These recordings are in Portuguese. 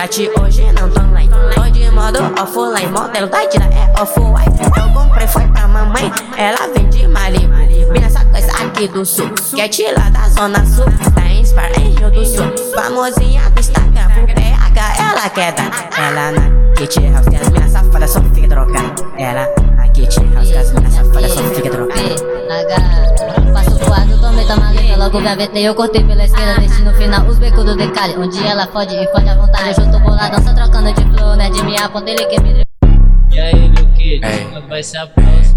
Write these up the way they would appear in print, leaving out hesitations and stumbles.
Tati hoje não tô online, tô de modo offline. Modelo da tira é off-white. Eu comprei foi pra mamãe, ela vem de Malibu. Vim nessa coisa aqui do sul, que é tira da zona sul. Da Inspire em Rio do Sul, famosinha do Instagram. Pro PH ela quer dar. Ela na Kit House, que as minas safadas só fica trocando. Ela na Kit House, que as minas safadas só fica trocando. Passo voado, tomei tua maleta, logo gavetei, eu cortei pela esquerda, deixei no final os becos do decalhe. Onde ela fode e fode à vontade, hoje eu tô boladão, só trocando de flow, né? De minha ponta ele que me driblou. E aí, meu kid, quando vai ser a próxima?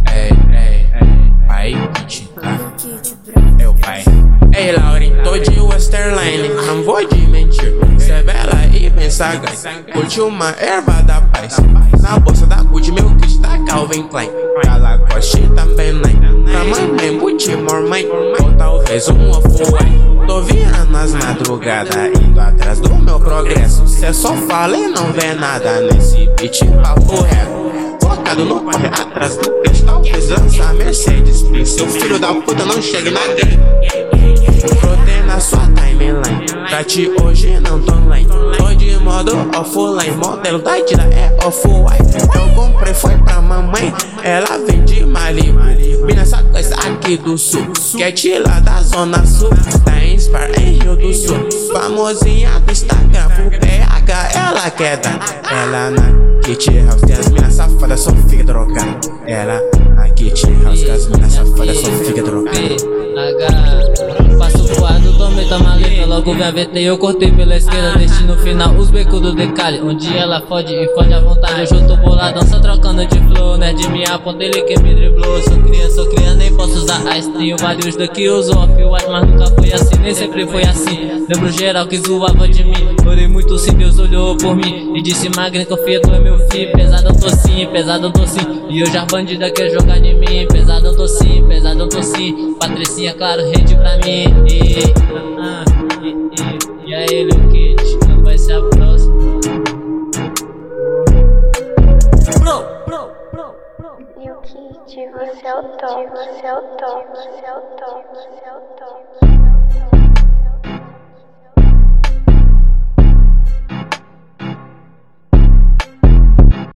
Pai, Kit, tá? É o pai. Ei, Lauren, tô de Westerline, não vou de mentir. Cê é bela e bem sagaz, curte uma erva da paz. Na bolsa da Gucci, meu kit da Calvin Klein. Da Lacoste também nem. Pra mamãe, Gucci, mãe. Ou talvez um off-white. Tô virando as madrugadas, indo atrás do meu progresso. Cê só fala e não vê nada nesse beat, papo reto. Focado no corre atrás do cristal, lança Mercedes. Seu filho da puta não chega na game. Brotei na sua timeline, Tati hoje não tô online. Tô de modo offline, modelo da tira é off-white. Eu comprei foi pra mamãe, ela vem de Malibu. Vim nessa coisa aqui do sul, que é tira da zona sul. Da Inspire em Rio do Sul, famosinha do Instagram. Pro PH ela quer dar. Ela na Kit House, que as minas safadas só fica trocando. Ela na Kit House, que as minas safadas só fica trocando. Passo voado, tomei tua maleta, logo gavetei, eu cortei pela esquerda, deixei no final os becos do decalhe. Onde ela fode e fode à vontade, hoje eu tô boladão, só trocando de flow, né? De minha ponta ele que me driblou. Sou cria, nem posso usar Ice. Tenho vários daqui usou off-white, mas nunca foi assim, nem sempre foi assim. Lembro geral que zoava de mim, orei muito sim, Deus olhou por mim e disse: magrinha, confia, tu é meu filho. Pesadão tô sim, pesadão tô sim. E hoje as bandidas quer jogar em mim. Pesadão tô sim, pesadão tô sim. Patricinha, claro, rede pra mim. E aí, meu kid, quando vai ser a próxima? Meu kit, você é o top, você é o top, você é o top, você é o top.